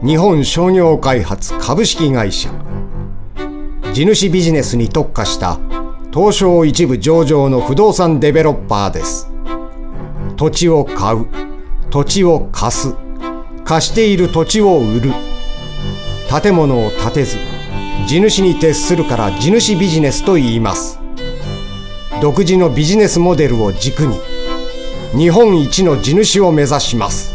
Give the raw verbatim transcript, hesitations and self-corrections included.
日本商業開発株式会社。地主ビジネスに特化した東証一部上場の不動産デベロッパーです。土地を買う、土地を貸す、貸している土地を売る。建物を建てず地主に徹するから地主ビジネスと言います。独自のビジネスモデルを軸に日本一の地主を目指します。